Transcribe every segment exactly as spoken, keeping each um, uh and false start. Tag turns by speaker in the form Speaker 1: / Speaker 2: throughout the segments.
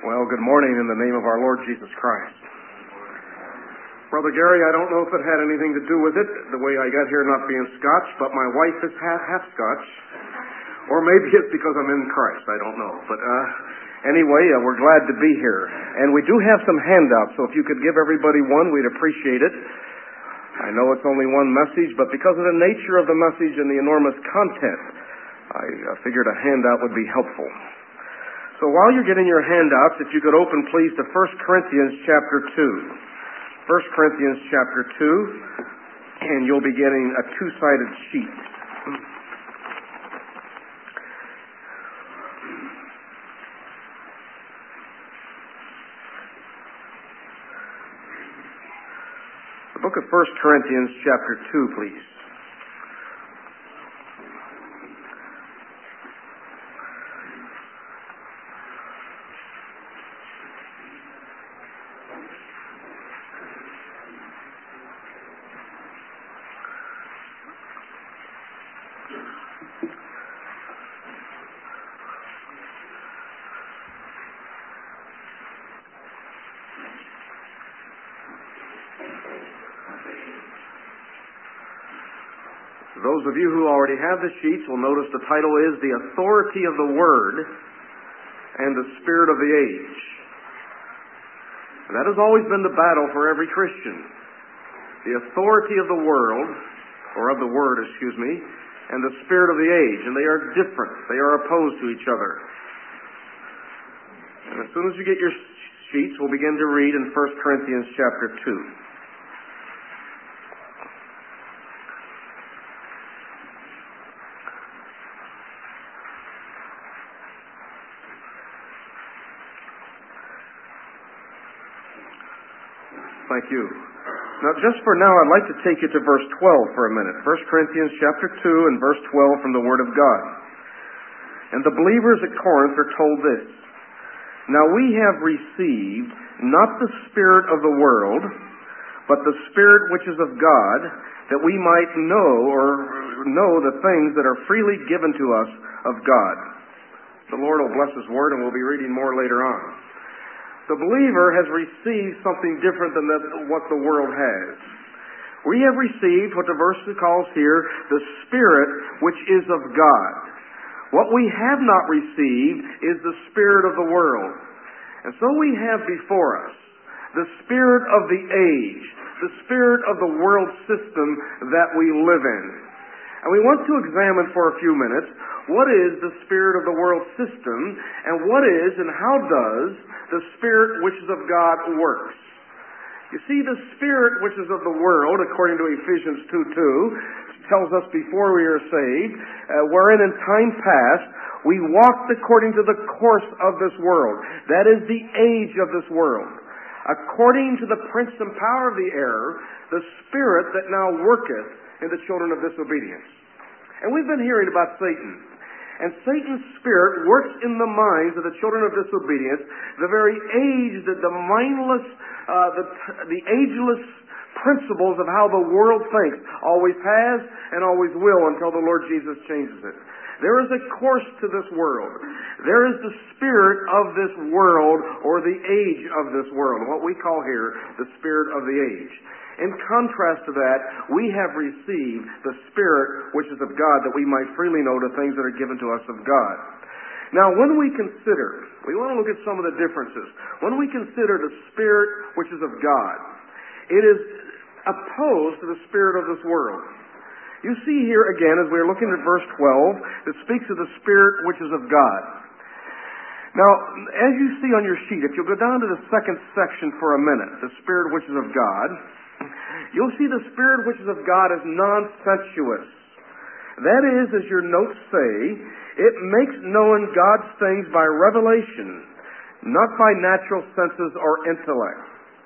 Speaker 1: Well, good morning in the name of our Lord Jesus Christ. Brother Gary, I don't know if it had anything to do with it, the way I got here not being Scotch, but my wife is half, half Scotch. Or maybe it's because I'm in Christ, I don't know. But uh, anyway, uh, we're glad to be here. And we do have some handouts, so if you could give everybody one, we'd appreciate it. I know it's only one message, but because of the nature of the message and the enormous content, I uh, figured a handout would be helpful. So while you're getting your handouts, if you could open, please, to First Corinthians chapter two. First Corinthians chapter two, and you'll be getting a two-sided sheet. The book of First Corinthians chapter two, please. Those of you who already have the sheets will notice the title is The Authority of the Word and the Spirit of the Age. And that has always been the battle for every Christian. The authority of the world, or of the Word, excuse me, and the Spirit of the Age. And they are different. They are opposed to each other. And as soon as you get your sheets, we'll begin to read in First Corinthians chapter two. Thank you. Now, just for now, I'd like to take you to verse twelve for a minute. First Corinthians chapter two and verse twelve from the Word of God. And the believers at Corinth are told this: Now we have received not the spirit of the world, but the Spirit which is of God, that we might know or know the things that are freely given to us of God. The Lord will bless His Word, and we'll be reading more later on. The believer has received something different than the, what the world has. We have received what the verse calls here the Spirit which is of God. What we have not received is the spirit of the world. And so we have before us the spirit of the age, the spirit of the world system that we live in. And we want to examine for a few minutes what is the spirit of the world system, and what is and how does the Spirit which is of God works. You see, the spirit which is of the world, according to Ephesians two two, tells us before we are saved, uh, wherein in time past we walked according to the course of this world. That is the age of this world. According to the prince and power of the air, the spirit that now worketh in the children of disobedience. And we've been hearing about Satan. And Satan's spirit works in the minds of the children of disobedience, the very age that the mindless, uh, the, the ageless principles of how the world thinks always has and always will until the Lord Jesus changes it. There is a course to this world. There is the spirit of this world, or the age of this world, what we call here the spirit of the age. In contrast to that, we have received the Spirit which is of God, that we might freely know the things that are given to us of God. Now, when we consider, we want to look at some of the differences. When we consider the Spirit which is of God, it is opposed to the spirit of this world. You see here again, as we're looking at verse twelve, it speaks of the Spirit which is of God. Now, as you see on your sheet, if you'll go down to the second section for a minute, the Spirit which is of God, you'll see the Spirit which is of God is non-sensuous. That is, as your notes say, it makes known God's things by revelation, not by natural senses or intellect.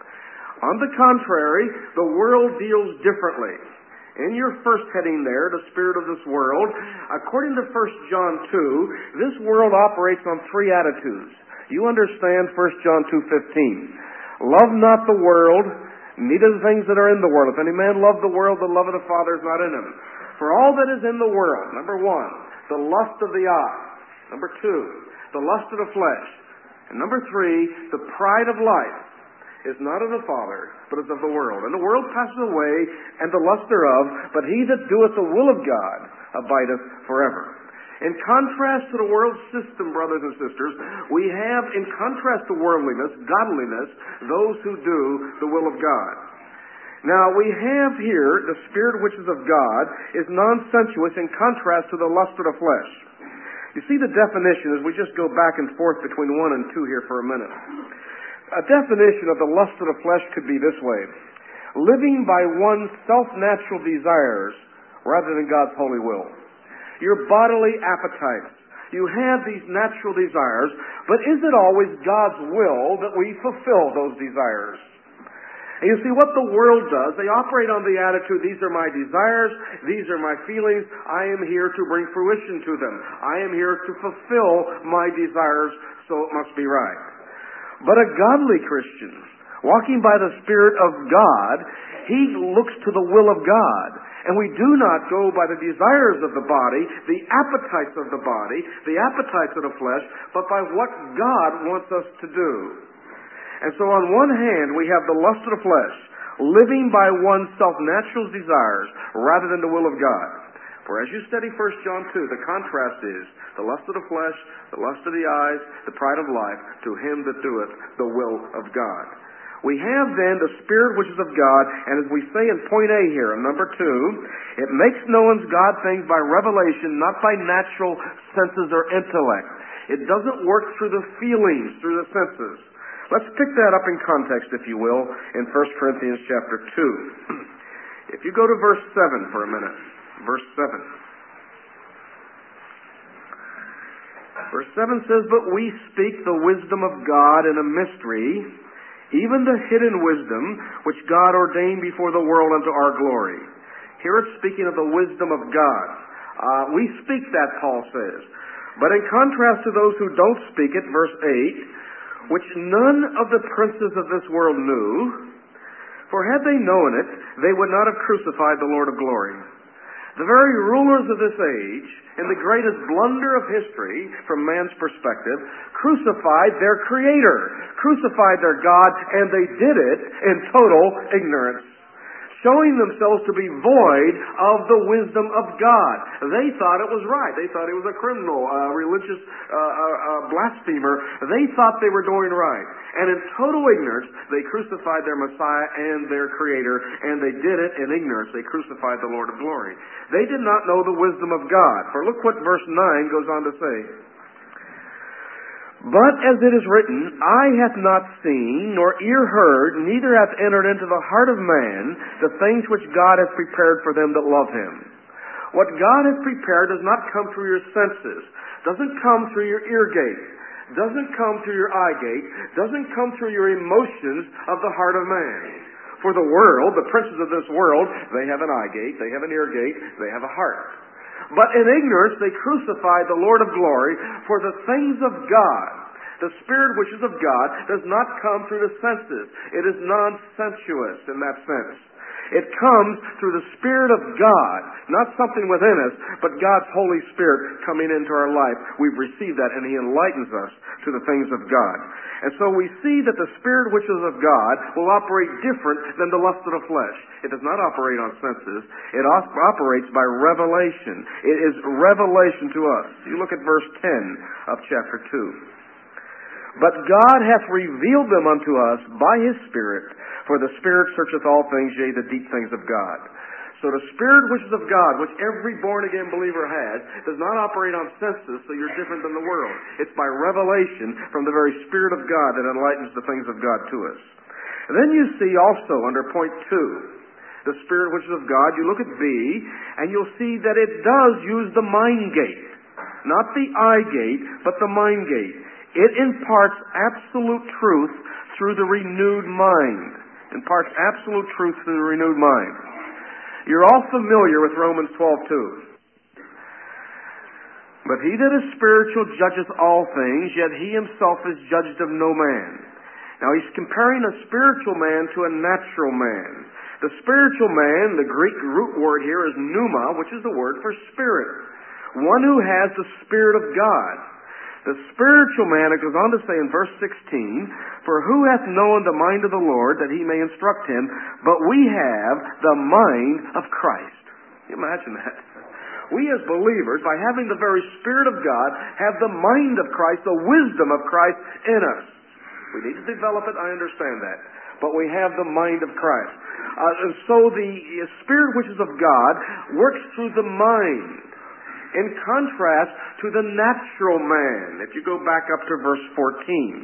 Speaker 1: On the contrary, the world deals differently. In your first heading there, the spirit of this world, according to First John two, this world operates on three attitudes. You understand First John two fifteen. Love not the world, neither the things that are in the world. If any man love the world, the love of the Father is not in him. For all that is in the world, number one, the lust of the eye. Number two, the lust of the flesh. And number three, the pride of life is not of the Father, but is of the world. And the world passes away, and the lust thereof, but he that doeth the will of God abideth forever. In contrast to the world system, brothers and sisters, we have, in contrast to worldliness, godliness, those who do the will of God. Now, we have here the Spirit which is of God is non-sensuous in contrast to the lust of the flesh. You see the definition as we just go back and forth between one and two here for a minute. A definition of the lust of the flesh could be this way: living by one's self-natural desires rather than God's holy will. Your bodily appetites. You have these natural desires, but is it always God's will that we fulfill those desires? And you see what the world does, they operate on the attitude, these are my desires, these are my feelings, I am here to bring fruition to them. I am here to fulfill my desires, so it must be right. But a godly Christian, walking by the Spirit of God, he looks to the will of God. And we do not go by the desires of the body, the appetites of the body, the appetites of the flesh, but by what God wants us to do. And so on one hand, we have the lust of the flesh, living by one's self-natural desires rather than the will of God. For as you study First John two, the contrast is the lust of the flesh, the lust of the eyes, the pride of life, to him that doeth the will of God. We have then the Spirit which is of God, and as we say in point A here, in number two, it makes known God things by revelation, not by natural senses or intellect. It doesn't work through the feelings, through the senses. Let's pick that up in context, if you will, in First Corinthians chapter two. If you go to verse seven for a minute. Verse seven. Verse seven says, "But we speak the wisdom of God in a mystery, even the hidden wisdom which God ordained before the world unto our glory." Here it's speaking of the wisdom of God. Uh, we speak that, Paul says. But in contrast to those who don't speak it, verse eight, "which none of the princes of this world knew, for had they known it, they would not have crucified the Lord of glory." The very rulers of this age, in the greatest blunder of history from man's perspective, crucified their Creator, crucified their God, and they did it in total ignorance, showing themselves to be void of the wisdom of God. They thought it was right. They thought he was a criminal, a religious uh, uh, blasphemer. They thought they were doing right. And in total ignorance, they crucified their Messiah and their Creator, and they did it in ignorance. They crucified the Lord of glory. They did not know the wisdom of God. For look what verse nine goes on to say. "But as it is written, eye hath not seen, nor ear heard, neither hath entered into the heart of man the things which God hath prepared for them that love him." What God has prepared does not come through your senses, doesn't come through your ear gate, doesn't come through your eye gate, doesn't come through your emotions of the heart of man. For the world, the princes of this world, they have an eye gate, they have an ear gate, they have a heart. But in ignorance they crucified the Lord of glory, for the things of God, the Spirit which is of God, does not come through the senses. It is non-sensuous in that sense. It comes through the Spirit of God, not something within us, but God's Holy Spirit coming into our life. We've received that, and He enlightens us to the things of God. And so we see that the Spirit which is of God will operate different than the lust of the flesh. It does not operate on senses. It operates by revelation. It is revelation to us. You look at verse ten of chapter two. "But God hath revealed them unto us by His Spirit, for the Spirit searcheth all things, yea, the deep things of God." So the Spirit which is of God, which every born-again believer has, does not operate on senses, so you're different than the world. It's by revelation from the very Spirit of God that enlightens the things of God to us. And then you see also under point two, the Spirit which is of God. You look at B, and you'll see that it does use the mind gate. Not the eye gate, but the mind gate. It imparts absolute truth through the renewed mind. Imparts absolute truth through the renewed mind. You're all familiar with Romans twelve two. "But he that is spiritual judgeth all things, yet he himself is judged of no man." Now he's comparing a spiritual man to a natural man. The spiritual man, the Greek root word here is pneuma, which is the word for spirit. One who has the Spirit of God. The spiritual man, it goes on to say in verse sixteen, for who hath known the mind of the Lord that he may instruct him? But we have the mind of Christ. Can you imagine that? We as believers, by having the very Spirit of God, have the mind of Christ, the wisdom of Christ in us. We need to develop it, I understand that. But we have the mind of Christ. Uh, and so the Spirit which is of God works through the mind. In contrast to the natural man. If you go back up to verse fourteen.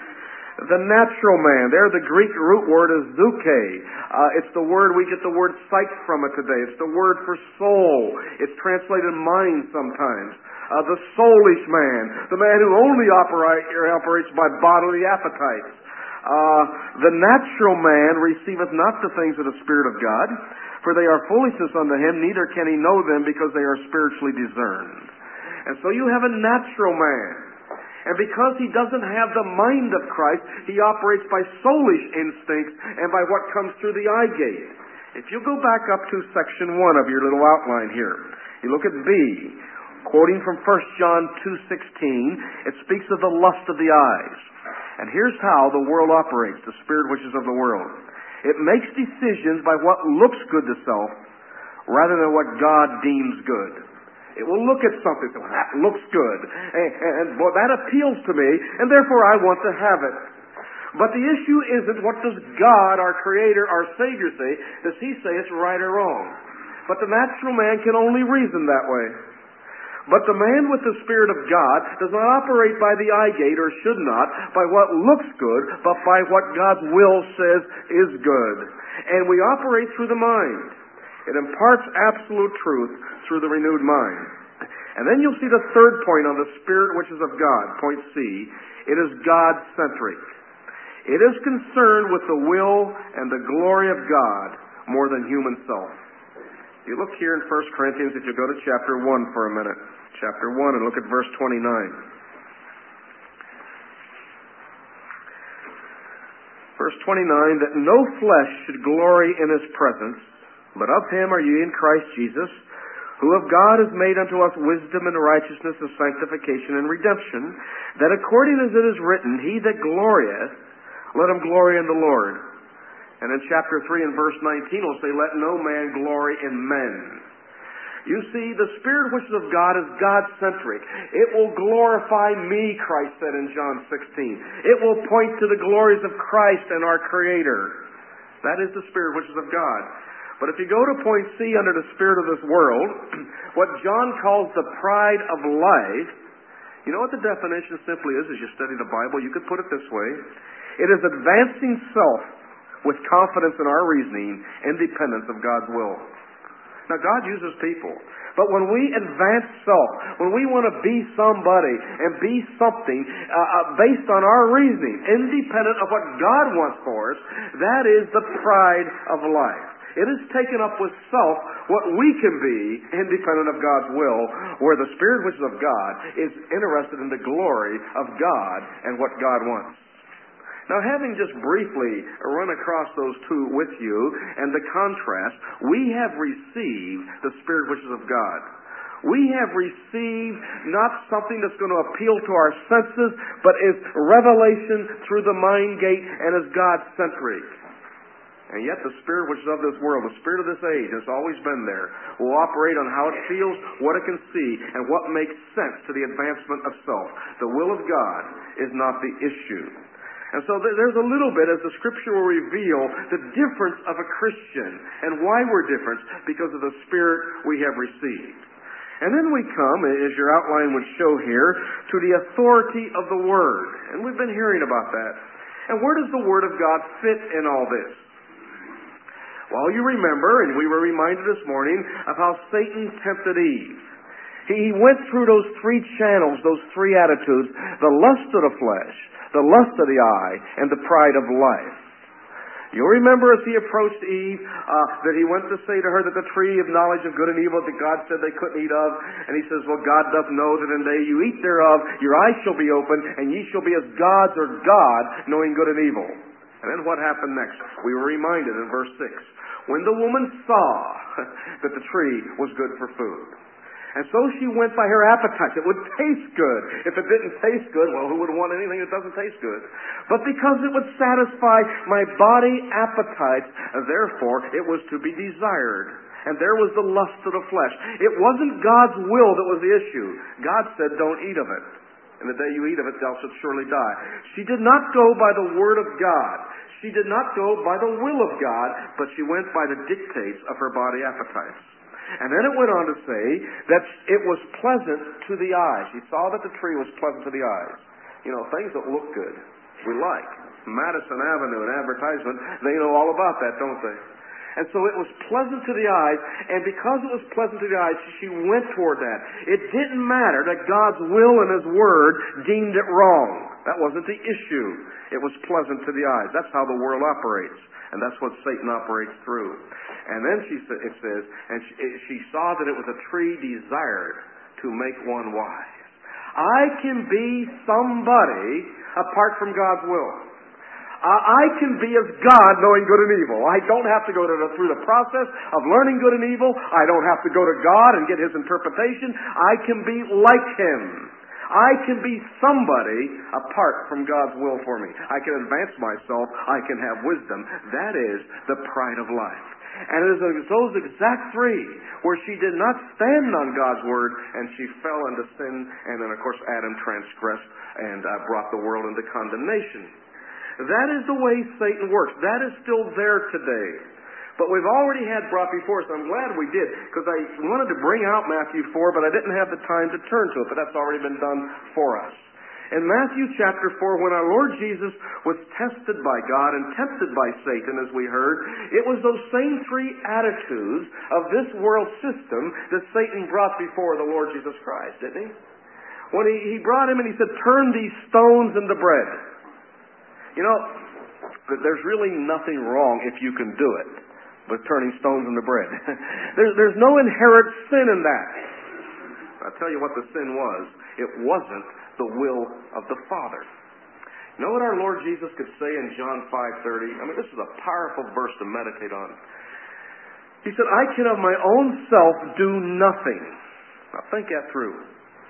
Speaker 1: The natural man, there the Greek root word is zuke. Uh, it's the word, we get the word psyche from it today. It's the word for soul. It's translated mind sometimes. Uh, the soulish man, the man who only operate, operates by bodily appetites. Uh, the natural man receiveth not the things of the Spirit of God, for they are foolishness unto him, neither can he know them, because they are spiritually discerned. And so you have a natural man. And because he doesn't have the mind of Christ, he operates by soulish instincts and by what comes through the eye gate. If you go back up to section one of your little outline here, you look at B, quoting from First John two sixteen, it speaks of the lust of the eyes. And here's how the world operates, the spirit which is of the world. It makes decisions by what looks good to self rather than what God deems good. It will look at something, so that looks good, and, and well, that appeals to me, and therefore I want to have it. But the issue isn't what does God, our Creator, our Savior say. Does He say it's right or wrong? But the natural man can only reason that way. But the man with the Spirit of God does not operate by the eye gate, or should not, by what looks good, but by what God's will says is good. And we operate through the mind. It imparts absolute truth through the renewed mind. And then you'll see the third point on the Spirit which is of God, point C. It is God-centric. It is concerned with the will and the glory of God more than human self. You look here in First Corinthians, if you go to chapter one for a minute. Chapter one, and look at verse twenty-nine. Verse twenty-nine, that no flesh should glory in His presence, but of Him are ye in Christ Jesus, who of God is made unto us wisdom and righteousness and sanctification and redemption, that according as it is written, He that glorieth, let him glory in the Lord. And in chapter three and verse nineteen will say, let no man glory in men. You see, the Spirit which is of God is God-centric. It will glorify me, Christ said in John sixteen. It will point to the glories of Christ and our Creator. That is the Spirit which is of God. But if you go to point C under the spirit of this world, what John calls the pride of life, you know what the definition simply is as you study the Bible? You could put it this way. It is advancing self with confidence in our reasoning, independence of God's will. Now, God uses people. But when we advance self, when we want to be somebody and be something uh, uh, based on our reasoning, independent of what God wants for us, that is the pride of life. It is taken up with self what we can be independent of God's will, where the Spirit which is of God is interested in the glory of God and what God wants. Now, having just briefly run across those two with you and the contrast, we have received the Spirit which is of God. We have received not something that's going to appeal to our senses, but is revelation through the mind gate and is God-centric. And yet the spirit which is of this world, the spirit of this age, has always been there, will operate on how it feels, what it can see, and what makes sense to the advancement of self. The will of God is not the issue. And so there's a little bit, as the Scripture will reveal, the difference of a Christian and why we're different because of the Spirit we have received. And then we come, as your outline would show here, to the authority of the Word. And we've been hearing about that. And where does the Word of God fit in all this? Well, you remember, and we were reminded this morning, of how Satan tempted Eve. He went through those three channels, those three attitudes, the lust of the flesh, the lust of the eye, and the pride of life. You'll remember as he approached Eve, uh, that he went to say to her that the tree of knowledge of good and evil that God said they couldn't eat of, and he says, well, God doth know that in the day you eat thereof, your eyes shall be opened, and ye shall be as gods or God, knowing good and evil. And then what happened next? We were reminded in verse six. When the woman saw that the tree was good for food. And so she went by her appetite. It would taste good. If it didn't taste good, well, who would want anything that doesn't taste good? But because it would satisfy my body appetite, therefore it was to be desired. And there was the lust of the flesh. It wasn't God's will that was the issue. God said, don't eat of it. And the day you eat of it, thou shalt surely die. She did not go by the word of God. She did not go by the will of God, but she went by the dictates of her body appetites. And then it went on to say that it was pleasant to the eyes. She saw that the tree was pleasant to the eyes. You know, things that look good, we like. Madison Avenue, an advertisement, they know all about that, don't they? And so it was pleasant to the eyes, and because it was pleasant to the eyes, she went toward that. It didn't matter that God's will and His Word deemed it wrong. That wasn't the issue. It was pleasant to the eyes. That's how the world operates, and that's what Satan operates through. And then she it says, and she, she saw that it was a tree desired to make one wise. I can be somebody apart from God's will. I can be as God knowing good and evil. I don't have to go to the, through the process of learning good and evil. I don't have to go to God and get His interpretation. I can be like Him. I can be somebody apart from God's will for me. I can advance myself. I can have wisdom. That is the pride of life. And it is those exact three where she did not stand on God's word and she fell into sin. And then, of course, Adam transgressed and uh, brought the world into condemnation. That is the way Satan works. That is still there today. But we've already had brought before us, I'm glad we did, because I wanted to bring out Matthew four, but I didn't have the time to turn to it, but that's already been done for us. In Matthew chapter four, when our Lord Jesus was tested by God and tempted by Satan, as we heard, it was those same three attitudes of this world system that Satan brought before the Lord Jesus Christ, didn't he? When he, he brought him and he said, turn these stones into bread. You know, there's really nothing wrong if you can do it with turning stones into bread. there's, there's no inherent sin in that. I'll tell you what the sin was. It wasn't the will of the Father. You know what our Lord Jesus could say in John five thirty? I mean, this is a powerful verse to meditate on. He said, I can of my own self do nothing. Now think that through.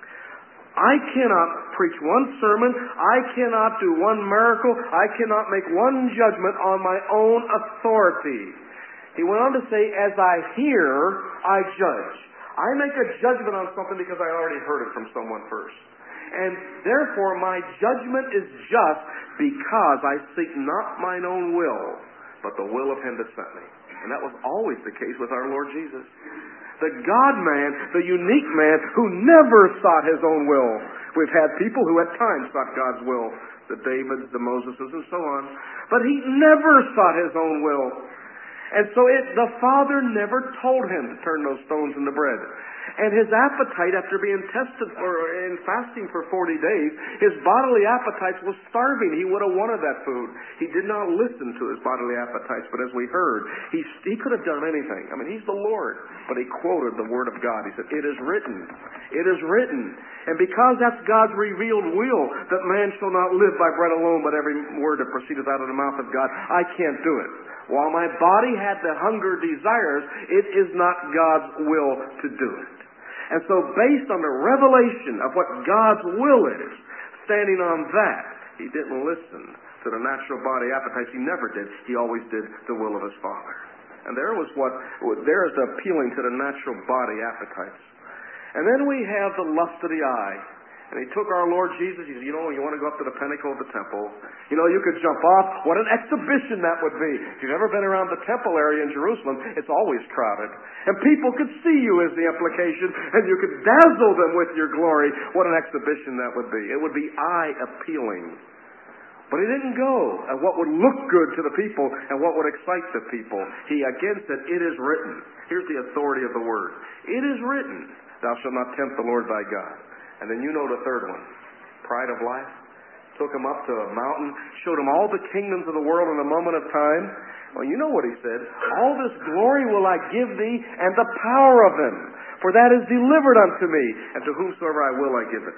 Speaker 1: I cannot preach one sermon. I cannot do one miracle. I cannot make one judgment on my own authority. He went on to say, as I hear, I judge. I make a judgment on something because I already heard it from someone first. And therefore, my judgment is just because I seek not mine own will, but the will of Him that sent me. And that was always the case with our Lord Jesus. The God-man, the unique man who never sought his own will. We've had people who at times sought God's will, the Davids, the Moseses, and so on. But he never sought his own will. And so it, the Father never told him to turn those stones into bread. And his appetite, after being tested for in fasting for forty days, his bodily appetites was starving. He would have wanted that food. He did not listen to his bodily appetites, but as we heard, he, he could have done anything. I mean, he's the Lord. But he quoted the Word of God. He said, it is written. It is written. And because that's God's revealed will, that man shall not live by bread alone, but every word that proceedeth out of the mouth of God, I can't do it. While my body had the hunger desires, it is not God's will to do it. And so based on the revelation of what God's will is, standing on that, he didn't listen to the natural body appetites. He never did. He always did the will of his Father. And there was what, there is the appealing to the natural body appetites. And then we have the lust of the eye. And he took our Lord Jesus. He said, you know, you want to go up to the pinnacle of the temple. You know, you could jump off. What an exhibition that would be. If you've ever been around the temple area in Jerusalem, it's always crowded. And people could see you is the implication. And you could dazzle them with your glory. What an exhibition that would be. It would be eye-appealing. But he didn't go at what would look good to the people and what would excite the people. He again said, it is written. Here's the authority of the word. It is written, thou shalt not tempt the Lord thy God. And then you know the third one, pride of life. Took him up to a mountain, showed him all the kingdoms of the world in a moment of time. Well, you know what he said. All this glory will I give thee, and the power of them. For that is delivered unto me, and to whomsoever I will I give it.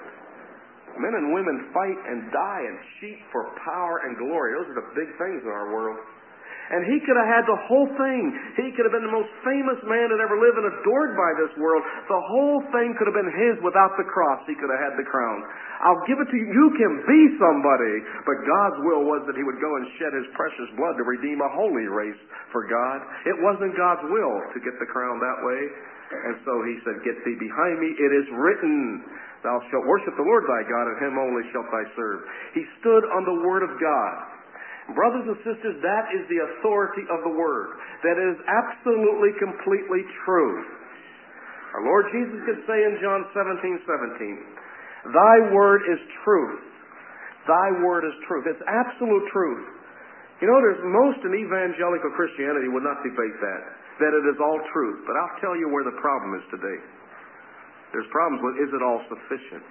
Speaker 1: Men and women fight and die and cheat for power and glory. Those are the big things in our world. And he could have had the whole thing. He could have been the most famous man that ever lived and adored by this world. The whole thing could have been his without the cross. He could have had the crown. I'll give it to you. You can be somebody. But God's will was that he would go and shed his precious blood to redeem a holy race for God. It wasn't God's will to get the crown that way. And so he said, get thee behind me. It is written, thou shalt worship the Lord thy God, and him only shalt thou serve. He stood on the word of God. Brothers and sisters, that is the authority of the Word. That is absolutely, completely true. Our Lord Jesus could say in John seventeen seventeen, thy word is truth. Thy word is truth. It's absolute truth. You know, there's most in evangelical Christianity would not debate that, that it is all truth. But I'll tell you where the problem is today. There's problems with, is it all sufficient?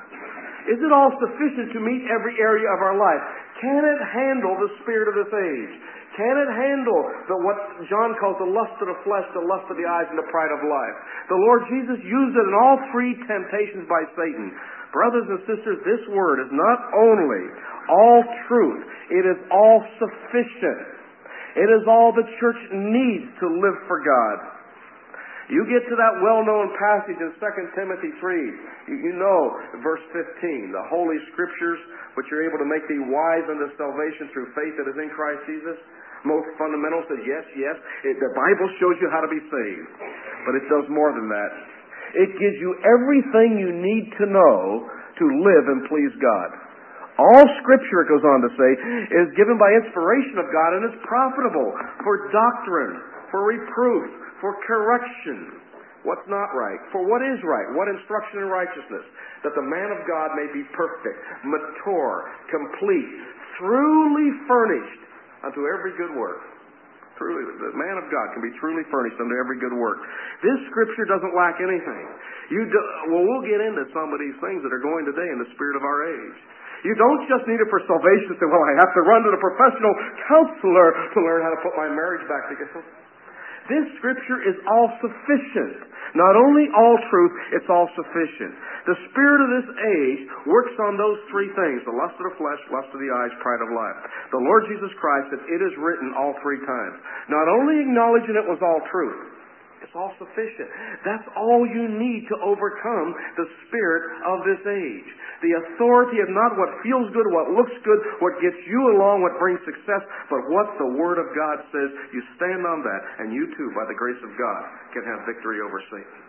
Speaker 1: Is it all sufficient to meet every area of our life? Can it handle the spirit of this age? Can it handle the, what John calls the lust of the flesh, the lust of the eyes, and the pride of life? The Lord Jesus used it in all three temptations by Satan. Brothers and sisters, this word is not only all truth, it is all sufficient. It is all the church needs to live for God. You get to that well-known passage in Second Timothy three. You, you know, verse fifteen, the Holy Scriptures, which are able to make thee wise unto salvation through faith that is in Christ Jesus. Most fundamental says, yes, yes, it, the Bible shows you how to be saved. But it does more than that. It gives you everything you need to know to live and please God. All Scripture, it goes on to say, is given by inspiration of God and is profitable for doctrine, for reproof, for correction, what's not right, for what is right, what instruction in righteousness, that the man of God may be perfect, mature, complete, truly furnished unto every good work. Truly, the man of God can be truly furnished unto every good work. This Scripture doesn't lack anything. You do, well, we'll get into some of these things that are going today in the spirit of our age. You don't just need it for salvation. Say, well, I have to run to the professional counselor to learn how to put my marriage back together. This Scripture is all sufficient. Not only all truth, it's all sufficient. The spirit of this age works on those three things, the lust of the flesh, lust of the eyes, pride of life. The Lord Jesus Christ said, it is written all three times. Not only acknowledging it was all truth, it's all sufficient. That's all you need to overcome the spirit of this age. The authority of not what feels good, what looks good, what gets you along, what brings success, but what the Word of God says. You stand on that, and you too, by the grace of God, can have victory over Satan.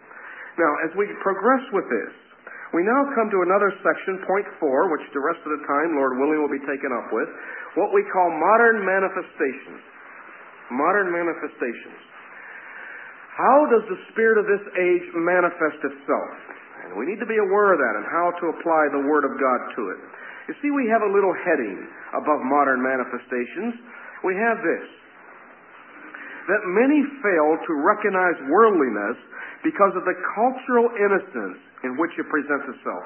Speaker 1: Now, as we progress with this, we now come to another section, point four, which the rest of the time, Lord willing, will be taken up with, what we call modern manifestations. Modern manifestations. How does the spirit of this age manifest itself? And we need to be aware of that and how to apply the Word of God to it. You see, we have a little heading above modern manifestations. We have this, that many fail to recognize worldliness because of the cultural innocence in which it presents itself.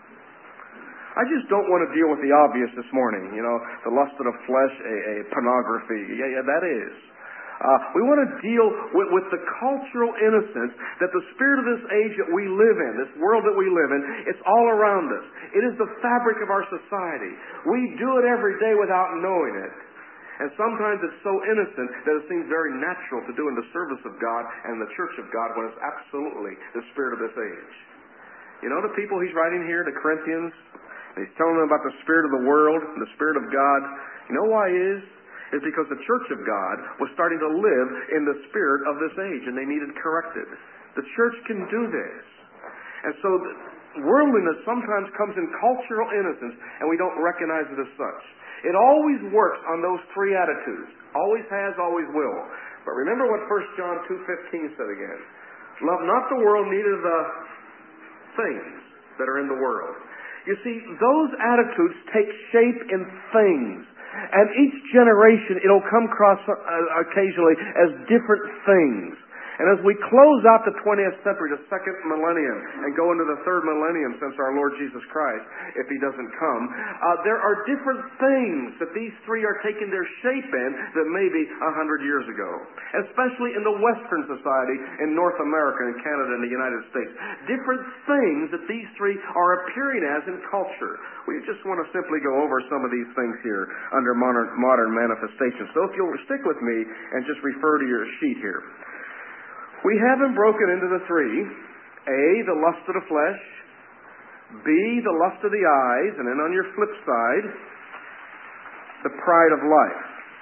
Speaker 1: I just don't want to deal with the obvious this morning. You know, the lust of the flesh, a, a pornography. Yeah, yeah, that is. Uh, we want to deal with, with the cultural innocence that the spirit of this age that we live in, this world that we live in, it's all around us. It is the fabric of our society. We do it every day without knowing it. And sometimes it's so innocent that it seems very natural to do in the service of God and the church of God when it's absolutely the spirit of this age. You know the people he's writing here, the Corinthians? He's telling them about the spirit of the world, the spirit of God. You know why it is? Is because the church of God was starting to live in the spirit of this age, and they needed corrected. The church can do this. And so worldliness sometimes comes in cultural innocence, and we don't recognize it as such. It always works on those three attitudes. Always has, always will. But remember what First John two fifteen said again. Love not the world, neither the things that are in the world. You see, those attitudes take shape in things. And each generation, it'll come across uh, occasionally as different things. And as we close out the twentieth century, the second millennium, and go into the third millennium since our Lord Jesus Christ, if He doesn't come, uh, there are different things that these three are taking their shape in that maybe a hundred years ago. Especially in the Western society, in North America and Canada and the United States. Different things that these three are appearing as in culture. We just want to simply go over some of these things here under modern, modern manifestations. So if you'll stick with me and just refer to your sheet here. We have them broken into the three. A, the lust of the flesh. B, the lust of the eyes. And then on your flip side, the pride of life.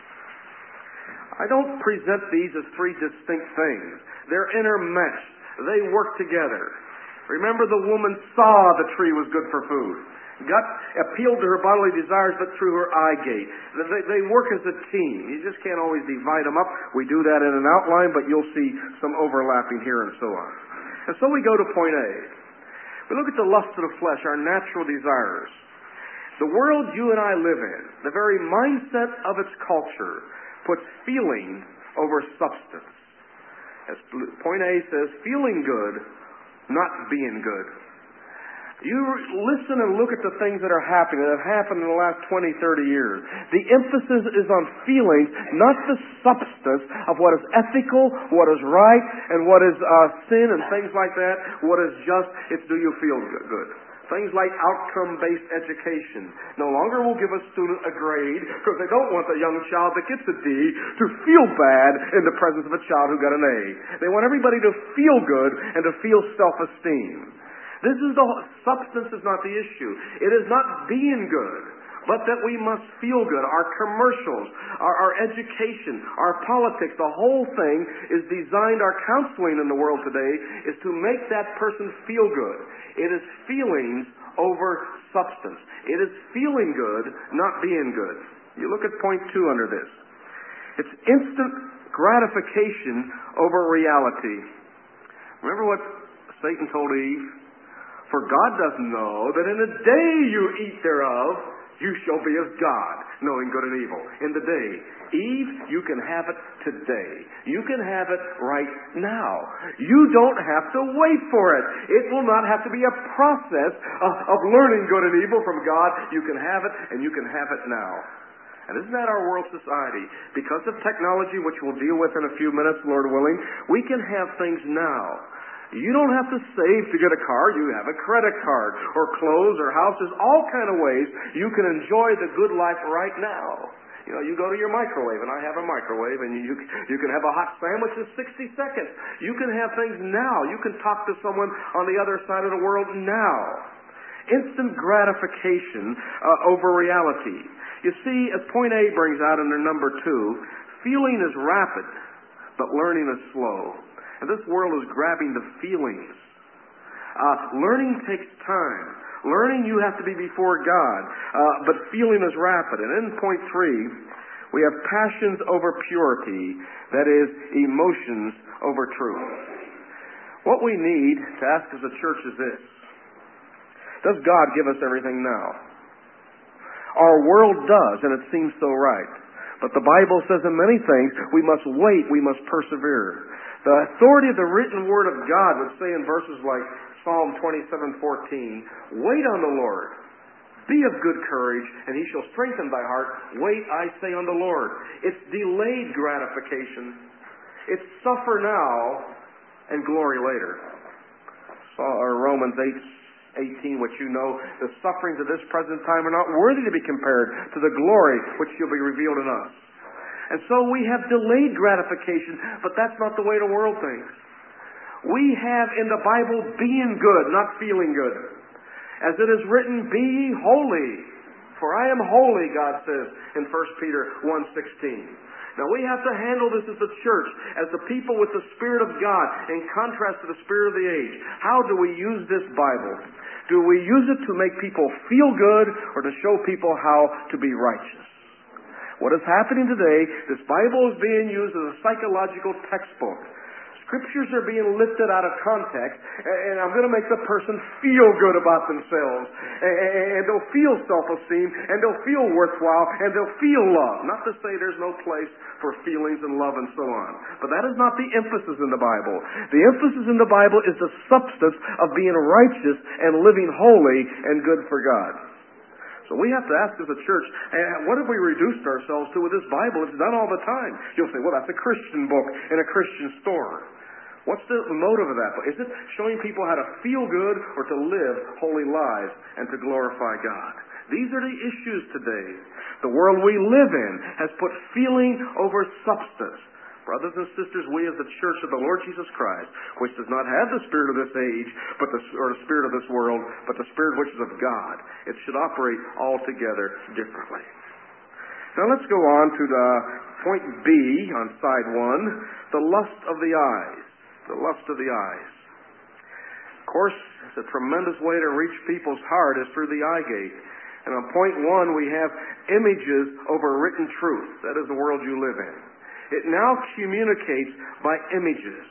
Speaker 1: I don't present these as three distinct things. They're intermeshed. They work together. Remember, the woman saw the tree was good for food. Got appealed to her bodily desires, but through her eye gate. They, they work as a team. You just can't always divide them up. We do that in an outline, but you'll see some overlapping here and so on. And so we go to point A. We look at the lust of the flesh, our natural desires. The world you and I live in, the very mindset of its culture, puts feeling over substance. As point A says, feeling good, not being good. You listen and look at the things that are happening, that have happened in the last twenty, thirty years. The emphasis is on feelings, not the substance of what is ethical, what is right, and what is uh, sin and things like that. What is just, it's do you feel good. Things like outcome-based education no longer will give a student a grade because they don't want the young child that gets a D to feel bad in the presence of a child who got an A. They want everybody to feel good and to feel self-esteem. This is the substance is not the issue. It is not being good, but that we must feel good. Our commercials, our, our education, our politics, the whole thing is designed, our counseling in the world today is to make that person feel good. It is feelings over substance. It is feeling good, not being good. You look at point two under this. It's instant gratification over reality. Remember what Satan told Eve? For God doth know that in the day you eat thereof, you shall be as God, knowing good and evil. In the day. Eve, you can have it today. You can have it right now. You don't have to wait for it. It will not have to be a process of, of learning good and evil from God. You can have it, and you can have it now. And isn't that our world society? Because of technology, which we'll deal with in a few minutes, Lord willing, we can have things now. You don't have to save to get a car. You have a credit card or clothes or houses, all kind of ways you can enjoy the good life right now. You know, you go to your microwave, and I have a microwave, and you you can have a hot sandwich in sixty seconds. You can have things now. You can talk to someone on the other side of the world now. Instant gratification uh, over reality. You see, as point A brings out under number two, feeling is rapid, but learning is slow. And this world is grabbing the feelings. Uh, learning takes time. Learning, you have to be before God. Uh, but feeling is rapid. And in point three, we have passions over purity. That is, emotions over truth. What we need to ask as a church is this. Does God give us everything now? Our world does, and it seems so right. But the Bible says in many things, we must wait, we must persevere. The authority of the written Word of God would say in verses like Psalm twenty-seven fourteen, wait on the Lord. Be of good courage, and He shall strengthen thy heart. Wait, I say, on the Lord. It's delayed gratification. It's suffer now and glory later. So, or Romans eight eighteen, which you know, the sufferings of this present time are not worthy to be compared to the glory which shall be revealed in us. And so we have delayed gratification, but that's not the way the world thinks. We have in the Bible being good, not feeling good. As it is written, be ye holy, for I am holy, God says in First Peter one sixteen. Now we have to handle this as the church, as the people with the Spirit of God, in contrast to the spirit of the age. How do we use this Bible? Do we use it to make people feel good, or to show people how to be righteous? What is happening today, this Bible is being used as a psychological textbook. Scriptures are being lifted out of context, and I'm going to make the person feel good about themselves, and they'll feel self-esteem, and they'll feel worthwhile, and they'll feel love. Not to say there's no place for feelings and love and so on, but that is not the emphasis in the Bible. The emphasis in the Bible is the substance of being righteous and living holy and good for God. So we have to ask as a church, what have we reduced ourselves to with this Bible? It's done all the time. You'll say, well, that's a Christian book in a Christian store. What's the motive of that book? Is it showing people how to feel good or to live holy lives and to glorify God? These are the issues today. The world we live in has put feeling over substance. Brothers and sisters, we as the church of the Lord Jesus Christ, which does not have the spirit of this age, but the, or the spirit of this world, but the spirit which is of God, it should operate altogether differently. Now let's go on to the point B on side one, the lust of the eyes. The lust of the eyes. Of course, it's a tremendous way to reach people's heart is through the eye gate. And on point one, we have images over written truth. That is the world you live in. It now communicates by images.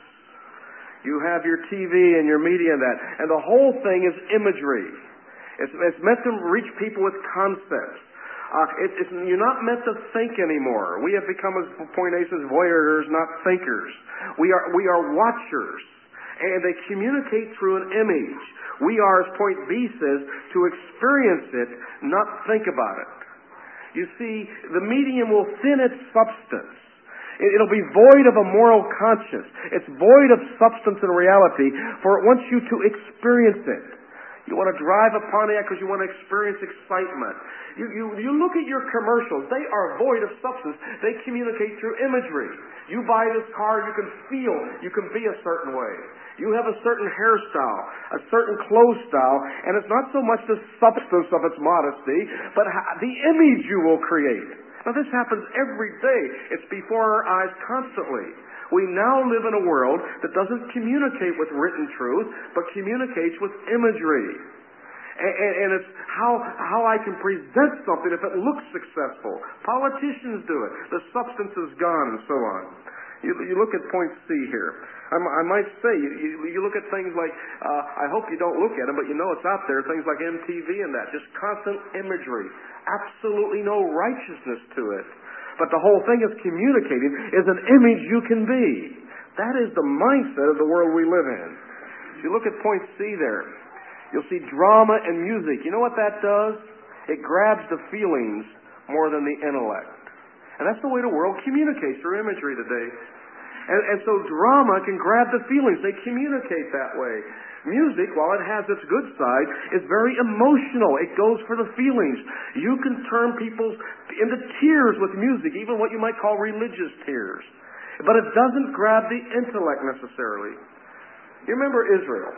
Speaker 1: You have your T V and your media and that, and the whole thing is imagery. It's, it's meant to reach people with concepts. Uh, it, it's, you're not meant to think anymore. We have become, as point A says, voyeurs, not thinkers. We are, we are watchers, and they communicate through an image. We are, as point B says, to experience it, not think about it. You see, the medium will thin its substance. It'll be void of a moral conscience. It's void of substance and reality, for it wants you to experience it. You want to drive a Pontiac because you want to experience excitement. You, you, you look at your commercials. They are void of substance. They communicate through imagery. You buy this car, you can feel, you can be a certain way. You have a certain hairstyle, a certain clothes style, and it's not so much the substance of its modesty, but the image you will create. Now this happens every day. It's before our eyes constantly. We now live in a world that doesn't communicate with written truth, but communicates with imagery. And, and, and it's how, how I can present something if it looks successful. Politicians do it. The substance is gone and so on. You, you look at point C here. I, I might say, you, you, you look at things like, uh, I hope you don't look at them, but you know it's out there, things like M T V and that, just constant imagery. Absolutely no righteousness to it. But the whole thing is communicating is an image you can be. That is the mindset of the world we live in. If you look at point C there, you'll see drama and music. You know what that does? It grabs the feelings more than the intellect. And that's the way the world communicates through imagery today. And, and so drama can grab the feelings. They communicate that way. Music, while it has its good side, is very emotional. It goes for the feelings. You can turn people into tears with music, even what you might call religious tears. But it doesn't grab the intellect necessarily. You remember Israel.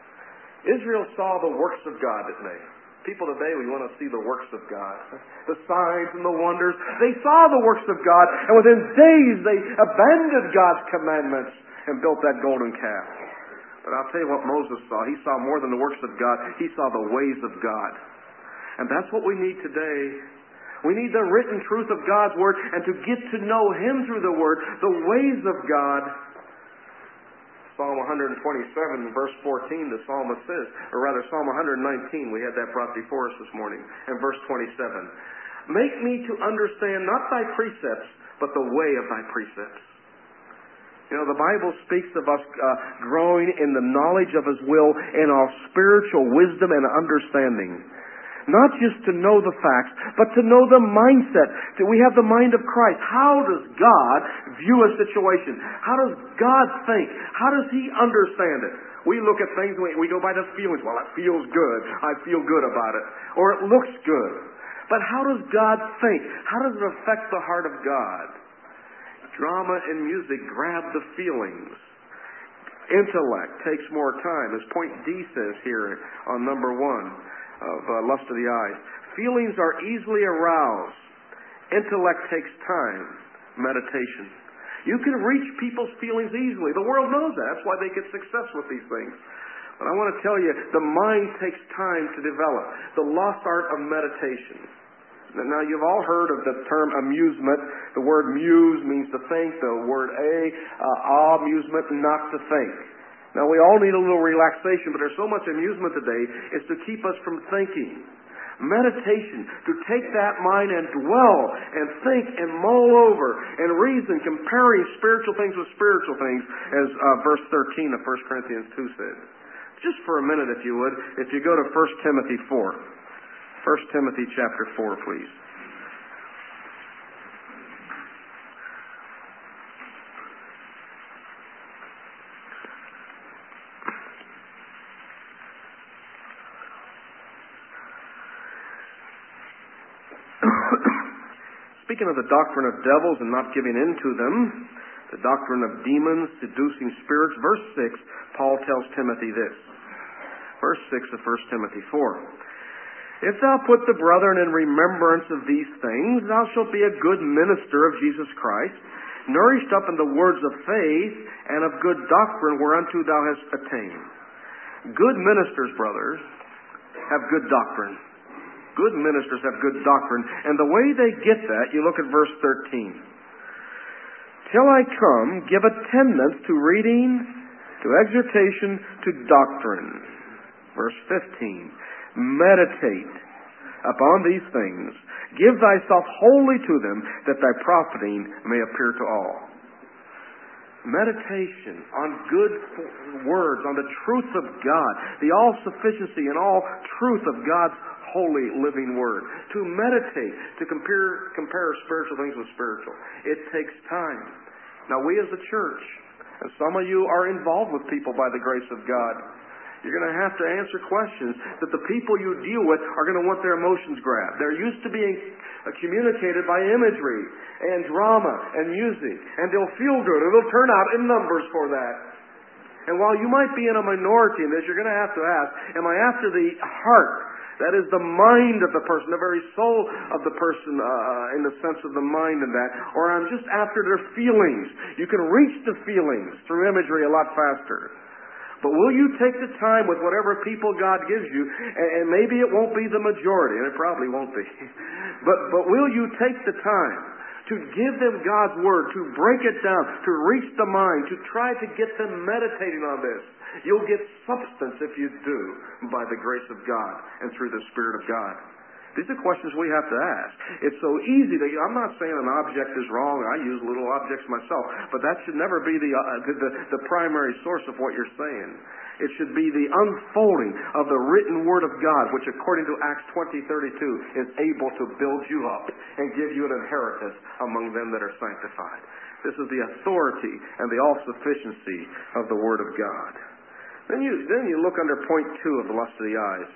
Speaker 1: Israel saw the works of God, didn't they? People today, we want to see the works of God. The signs and the wonders. They saw the works of God, and within days they abandoned God's commandments and built that golden calf. But I'll tell you what Moses saw. He saw more than the works of God. He saw the ways of God. And that's what we need today. We need the written truth of God's Word, and to get to know Him through the Word, the ways of God. Psalm one twenty-seven, verse fourteen, the psalmist says, or rather Psalm one nineteen, we had that brought before us this morning, and verse twenty-seven. Make me to understand not thy precepts, but the way of thy precepts. You know, the Bible speaks of us uh, growing in the knowledge of His will and our spiritual wisdom and understanding. Not just to know the facts, but to know the mindset. We have the mind of Christ. How does God view a situation? How does God think? How does He understand it? We look at things, we, we go by the feelings. Well, it feels good. I feel good about it. Or it looks good. But how does God think? How does it affect the heart of God? Drama and music grab the feelings. Intellect takes more time, as point D says here on number one. Of uh, lust of the eyes. Feelings are easily aroused. Intellect takes time. Meditation. You can reach people's feelings easily. The world knows that. That's why they get success with these things. But I want to tell you, the mind takes time to develop. The lost art of meditation. Now, you've all heard of the term amusement. The word muse means to think. The word a, uh, amusement, not to think. Now, we all need a little relaxation, but there's so much amusement today, it's to keep us from thinking. Meditation, to take that mind and dwell and think and mull over and reason, comparing spiritual things with spiritual things, as uh, verse thirteen of First Corinthians two says. Just for a minute, if you would, if you go to First Timothy four. First Timothy chapter four, please. Speaking of the doctrine of devils and not giving in to them, the doctrine of demons, seducing spirits, verse six, Paul tells Timothy this. Verse six of First Timothy four. If thou put the brethren in remembrance of these things, thou shalt be a good minister of Jesus Christ, nourished up in the words of faith and of good doctrine whereunto thou hast attained. Good ministers, brothers, have good doctrine. Good ministers have good doctrine. And the way they get that, you look at verse thirteen. Till I come, give attendance to reading, to exhortation, to doctrine. Verse fifteen. Meditate upon these things. Give thyself wholly to them, that thy profiting may appear to all. Meditation on good words, on the truth of God, the all-sufficiency and all truth of God's holy living word. To meditate, to compare, compare spiritual things with spiritual. It takes time. Now, we as a church, and some of you are involved with people by the grace of God, you're going to have to answer questions that the people you deal with are going to want their emotions grabbed. They're used to being communicated by imagery and drama and music, and they'll feel good. It'll turn out in numbers for that. And while you might be in a minority in this, you're going to have to ask, am I after the heart? That is the mind of the person, the very soul of the person, uh, in the sense of the mind in that. Or I'm just after their feelings. You can reach the feelings through imagery a lot faster. But will you take the time with whatever people God gives you, and maybe it won't be the majority, and it probably won't be, but, but will you take the time to give them God's Word, to break it down, to reach the mind, to try to get them meditating on this? You'll get substance if you do, by the grace of God and through the Spirit of God. These are questions we have to ask. It's so easy to, I'm not saying an object is wrong. I use little objects myself. But that should never be the, uh, the, the, the primary source of what you're saying. It should be the unfolding of the written Word of God, which according to Acts twenty thirty-two is able to build you up and give you an inheritance among them that are sanctified. This is the authority and the all-sufficiency of the Word of God. Then you, then you look under point two of the lust of the eyes.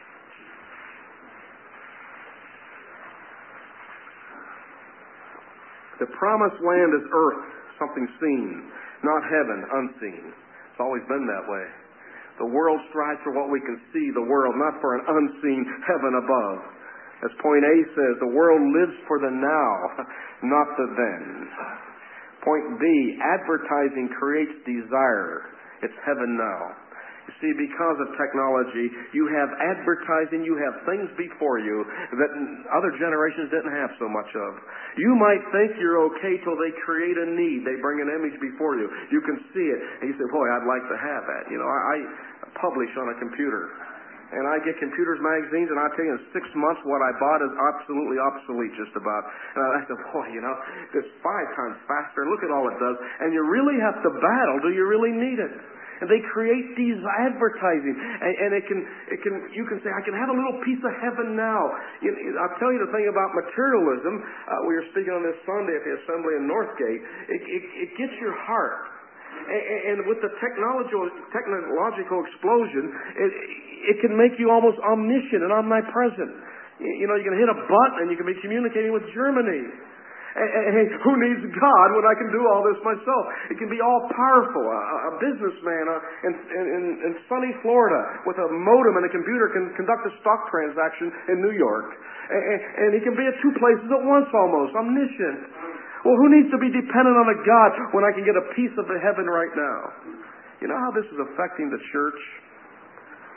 Speaker 1: The promised land is earth, something seen, not heaven, unseen. It's always been that way. The world strives for what we can see, the world, not for an unseen heaven above. As point A says, the world lives for the now, not the then. Point B, advertising creates desire. It's heaven now. You see, because of technology, you have advertising, you have things before you that other generations didn't have so much of. You might think you're okay till they create a need. They bring an image before you. You can see it. And you say, boy, I'd like to have that. You know, I, I publish on a computer. And I get computers magazines, and I tell you, in six months, what I bought is absolutely obsolete just about. And I said, boy, you know, it's five times faster. Look at all it does. And you really have to battle. Do you really need it? And they create these advertising, and, and it can, it can, you can say, I can have a little piece of heaven now. You know, I'll tell you the thing about materialism. Uh, we were speaking on this Sunday at the assembly in Northgate. It, it, it gets your heart. And, and with the technological, technological explosion, it, it can make you almost omniscient and omnipresent. You know, you can hit a button and you can be communicating with Germany. Hey, who needs God when I can do all this myself? It can be all powerful. A, a businessman uh, in, in, in sunny Florida with a modem and a computer can conduct a stock transaction in New York. And, and he can be at two places at once almost, omniscient. Well, who needs to be dependent on a God when I can get a piece of the heaven right now? You know how this is affecting the church?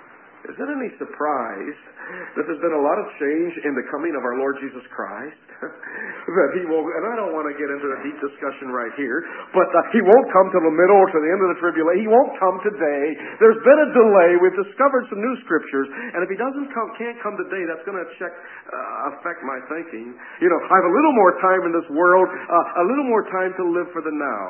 Speaker 1: Is it any surprise that there's been a lot of change in the coming of our Lord Jesus Christ? That He will, and I don't want to get into a deep discussion right here, but uh, He won't come to the middle or to the end of the tribulation. He won't come today. There's been a delay. We've discovered some new scriptures, and if He doesn't come, can't come today, that's going to check, uh, affect my thinking. You know, I have a little more time in this world, uh, a little more time to live for the now.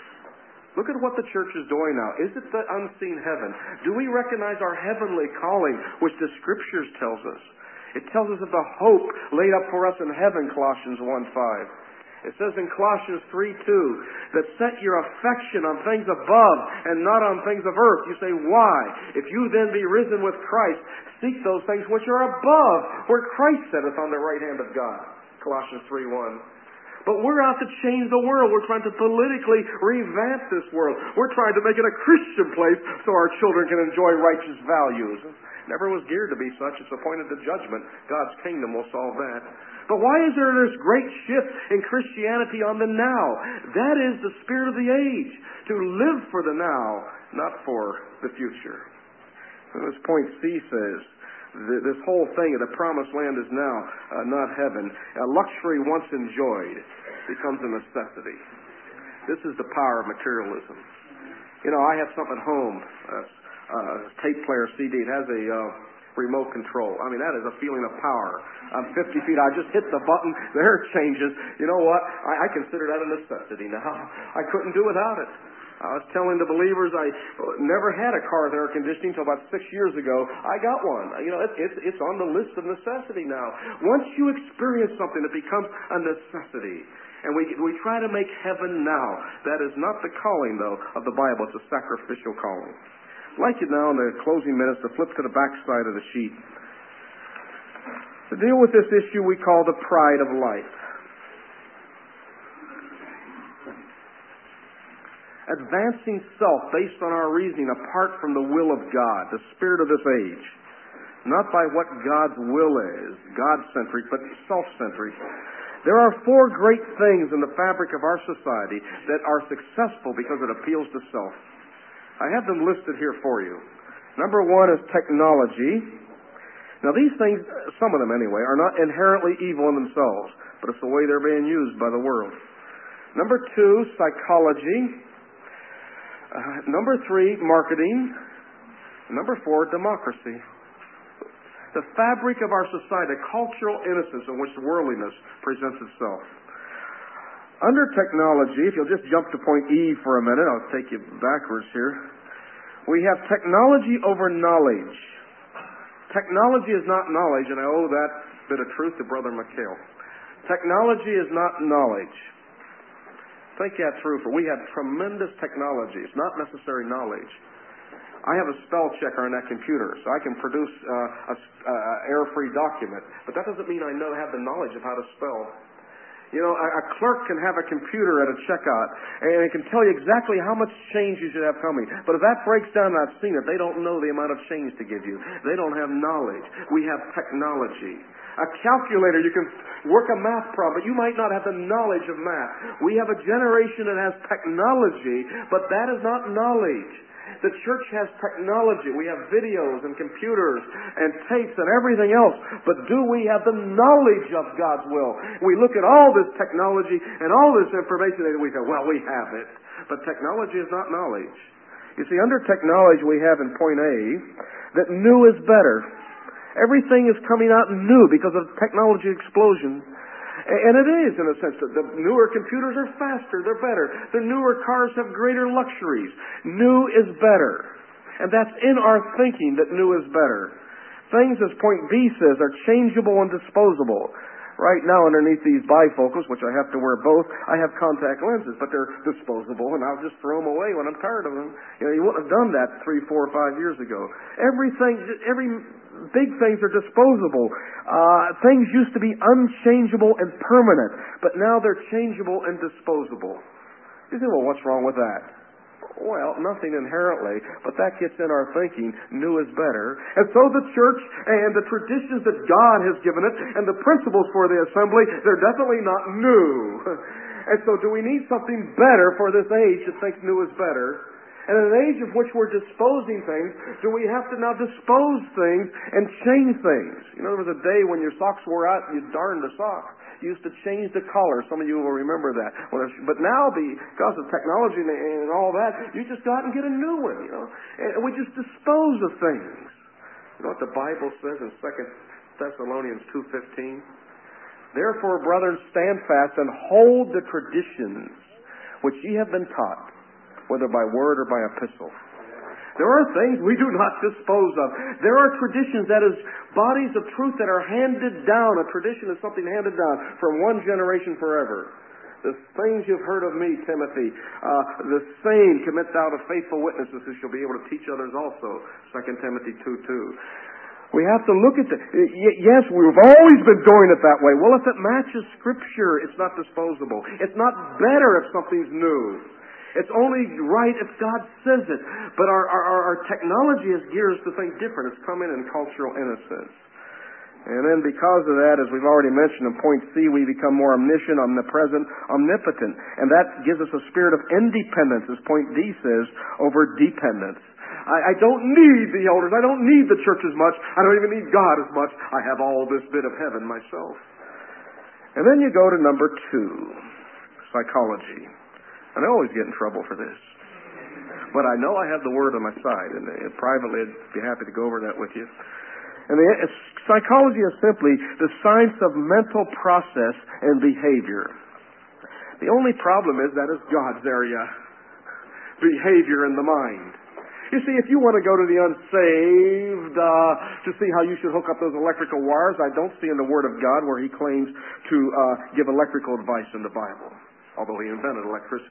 Speaker 1: Look at what the church is doing now. Is it the unseen heaven? Do we recognize our heavenly calling, which the Scriptures tells us? It tells us of the hope laid up for us in heaven, Colossians one five. It says in Colossians three two, that set your affection on things above and not on things of earth. You say, why? If you then be risen with Christ, seek those things which are above, where Christ sitteth on the right hand of God. Colossians three one. But we're out to change the world. We're trying to politically revamp this world. We're trying to make it a Christian place so our children can enjoy righteous values. Never was geared to be such. It's appointed to judgment. God's kingdom will solve that. But why is there this great shift in Christianity on the now? That is the spirit of the age. To live for the now, not for the future. And this point C says, this whole thing of the promised land is now uh, not heaven. Uh, luxury once enjoyed becomes a necessity. This is the power of materialism. You know, I have something at home, a uh, uh, tape player C D. It has a uh, remote control. I mean, that is a feeling of power. I'm fifty feet. I just hit the button. There it changes. You know what? I, I consider that a necessity now. I couldn't do without it. I was telling the believers I never had a car with air conditioning until about six years ago. I got one. You know, it, it, it's on the list of necessity now. Once you experience something, it becomes a necessity. And we we try to make heaven now. That is not the calling, though, of the Bible. It's a sacrificial calling. I'd like you now in the closing minutes to flip to the back side of the sheet. To deal with this issue we call the pride of life. Advancing self based on our reasoning apart from the will of God, the spirit of this age. Not by what God's will is, God-centric, but self-centric. There are four great things in the fabric of our society that are successful because it appeals to self. I have them listed here for you. Number one is technology. Now these things, some of them anyway, are not inherently evil in themselves, but it's the way they're being used by the world. Number two, psychology. Uh, number three, marketing. Number four, democracy. The fabric of our society, the cultural innocence in which worldliness presents itself. Under technology, if you'll just jump to point E for a minute, I'll take you backwards here. We have technology over knowledge. Technology is not knowledge, and I owe that bit of truth to Brother McHale. Technology is not knowledge. Think that through, for we have tremendous technology. It's not necessary knowledge. I have a spell checker on that computer, so I can produce uh, a uh, error-free document. But that doesn't mean I know have the knowledge of how to spell. You know, a, a clerk can have a computer at a checkout, and it can tell you exactly how much change you should have coming. But if that breaks down and I've seen it, they don't know the amount of change to give you. They don't have knowledge. We have technology. A calculator, you can work a math problem, but you might not have the knowledge of math. We have a generation that has technology, but that is not knowledge. The church has technology. We have videos and computers and tapes and everything else, but do we have the knowledge of God's will? We look at all this technology and all this information and we say, well, we have it. But technology is not knowledge. You see, under technology we have in point A that new is better. Everything is coming out new because of technology explosion. And it is, in a sense, that the newer computers are faster, they're better. The newer cars have greater luxuries. New is better. And that's in our thinking that new is better. Things, as point B says, are changeable and disposable. Right now, underneath these bifocals, which I have to wear both, I have contact lenses, but they're disposable, and I'll just throw them away when I'm tired of them. You know, you wouldn't have done that three, four, or five years ago. Everything, every big things are disposable. Uh, things used to be unchangeable and permanent, but now they're changeable and disposable. You say, well, what's wrong with that? Well, nothing inherently, but that gets in our thinking. New is better. And so the church and the traditions that God has given it and the principles for the assembly, they're definitely not new. And so do we need something better for this age that thinks new is better? And in an age of which we're disposing things, do we have to now dispose things and change things? You know, there was a day when your socks wore out and you darned the sock. You used to change the color. Some of you will remember that. But now, because of technology and all that, you just go out and get a new one, you know. And we just dispose of things. You know what the Bible says in Second Thessalonians two fifteen? Therefore, brethren, stand fast and hold the traditions which ye have been taught, whether by word or by epistle. There are things we do not dispose of. There are traditions, that is, bodies of truth that are handed down. A tradition is something handed down from one generation forever. The things you've heard of me, Timothy, uh, the same commit thou to faithful witnesses who shall be able to teach others also. Second Timothy two two. We have to look at the... Yes, we've always been doing it that way. Well, if it matches Scripture, it's not disposable. It's not better if something's new. It's only right if God says it. But our, our, our technology has geared us to think different. It's come in in cultural innocence. And then because of that, as we've already mentioned in point C, we become more omniscient, omnipresent, omnipotent. And that gives us a spirit of independence, as point D says, over dependence. I, I don't need the elders. I don't need the church as much. I don't even need God as much. I have all this bit of heaven myself. And then you go to number two, psychology. And I always get in trouble for this. But I know I have the Word on my side, and uh, privately I'd be happy to go over that with you. And the, uh, psychology is simply the science of mental process and behavior. The only problem is that is God's area. Behavior in the mind. You see, if you want to go to the unsaved uh, to see how you should hook up those electrical wires, I don't see in the Word of God where He claims to uh, give electrical advice in the Bible, although He invented electricity.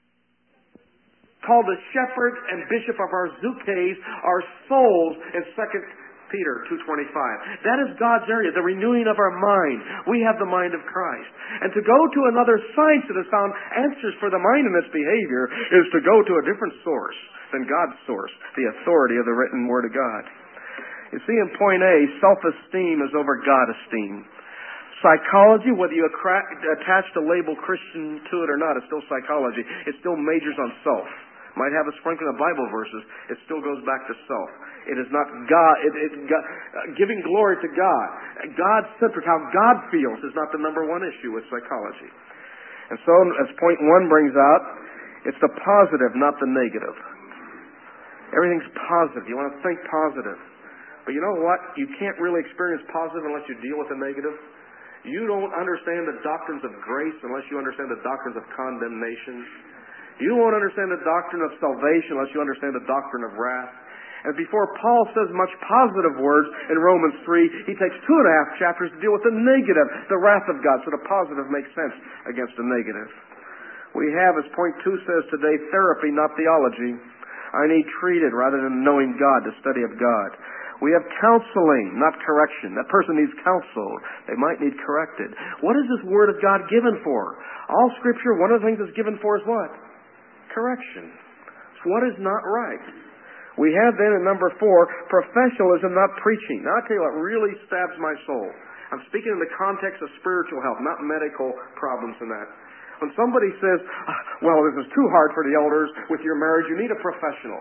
Speaker 1: Called the shepherd and bishop of our zukes, our souls, in Second Peter two twenty-five. That is God's area, the renewing of our mind. We have the mind of Christ. And to go to another science that has found answers for the mind and its behavior is to go to a different source than God's source, the authority of the written Word of God. You see, in point A, self-esteem is over God-esteem. Psychology, whether you attach the label Christian to it or not, it's still psychology. It still majors on self. Might have a sprinkling of Bible verses. It still goes back to self. It is not God. It, it, God uh, giving glory to God. God-centered, how God feels, is not the number one issue with psychology. And so, as point one brings out, it's the positive, not the negative. Everything's positive. You want to think positive. But you know what? You can't really experience positive unless you deal with the negative. You don't understand the doctrines of grace unless you understand the doctrines of condemnation. You won't understand the doctrine of salvation unless you understand the doctrine of wrath. And before Paul says much positive words in Romans three, he takes two and a half chapters to deal with the negative, the wrath of God, so the positive makes sense against the negative. We have, as point two says today, therapy, not theology. I need treated rather than knowing God, the study of God. We have counseling, not correction. That person needs counsel. They might need corrected. What is this Word of God given for? All Scripture, one of the things it's given for is what? Correction. It's what is not right. We have then in number four, professionalism, not preaching. Now I'll tell you what really stabs my soul. I'm speaking in the context of spiritual health, not medical problems and that. When somebody says, well, this is too hard for the elders with your marriage, you need a professional.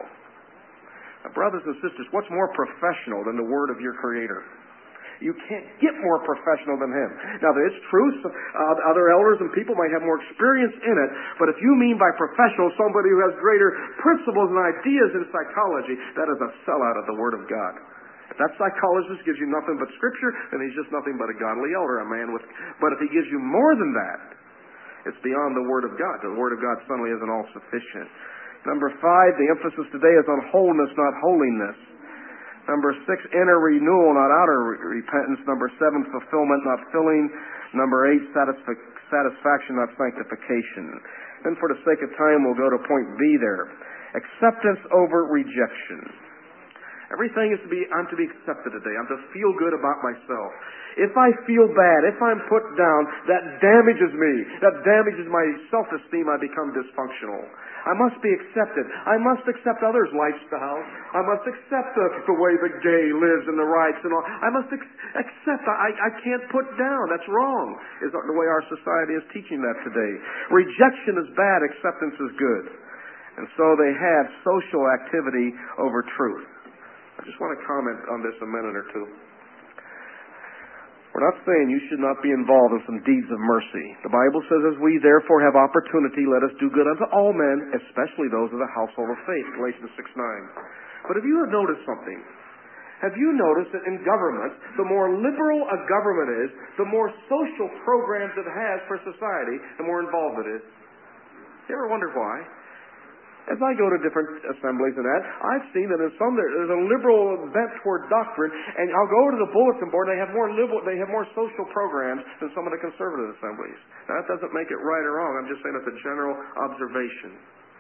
Speaker 1: Now, brothers and sisters, what's more professional than the Word of your Creator? You can't get more professional than Him. Now, it's true, uh, other elders and people might have more experience in it, but if you mean by professional somebody who has greater principles and ideas in psychology, that is a sellout of the Word of God. If that psychologist gives you nothing but Scripture, then he's just nothing but a godly elder, a man with... But if he gives you more than that, it's beyond the Word of God. The Word of God suddenly isn't all sufficient. Number five, the emphasis today is on wholeness, not holiness. Number six, inner renewal, not outer re- repentance. Number seven, fulfillment, not filling. Number eight, satisf- satisfaction, not sanctification. Then for the sake of time, we'll go to point B there. Acceptance over rejection. Everything is to be, I'm to be accepted today. I'm to feel good about myself. If I feel bad, if I'm put down, that damages me. That damages my self-esteem. I become dysfunctional. I must be accepted. I must accept others' lifestyles. I must accept the, the way the gay lives and the rights and all. I must ex- accept. I, I can't put down. That's wrong, is the way our society is teaching that today. Rejection is bad. Acceptance is good. And so they had social activity over truth. I just want to comment on this a minute or two. We're not saying you should not be involved in some deeds of mercy. The Bible says, as we therefore have opportunity, let us do good unto all men, especially those of the household of faith, Galatians six nine. But have you noticed something? Have you noticed that in government, the more liberal a government is, the more social programs it has for society, the more involved it is? You ever wonder why? As I go to different assemblies and that, I've seen that in some there's a liberal bent toward doctrine, and I'll go to the bulletin board and they have more liberal, they have more social programs than some of the conservative assemblies. Now, that doesn't make it right or wrong. I'm just saying it's a general observation.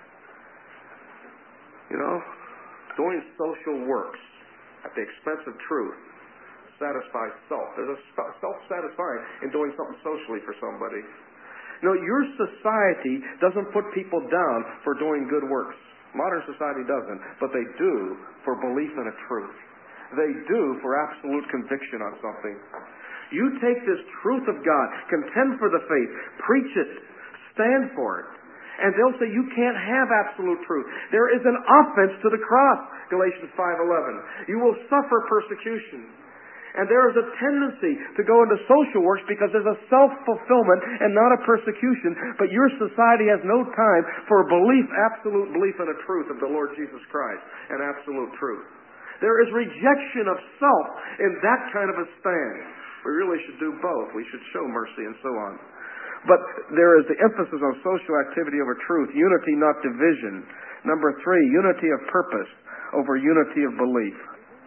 Speaker 1: You know, doing social works at the expense of truth satisfies self. There's a self-satisfying in doing something socially for somebody. No, your society doesn't put people down for doing good works. Modern society doesn't, but they do for belief in a truth. They do for absolute conviction on something. You take this truth of God, contend for the faith, preach it, stand for it, and they'll say you can't have absolute truth. There is an offense to the cross, Galatians five eleven. You will suffer persecution. And there is a tendency to go into social works because there's a self-fulfillment and not a persecution. But your society has no time for belief, absolute belief in the truth of the Lord Jesus Christ and absolute truth. There is rejection of self in that kind of a stand. We really should do both. We should show mercy and so on. But there is the emphasis on social activity over truth, unity, not division. Number three, unity of purpose over unity of belief.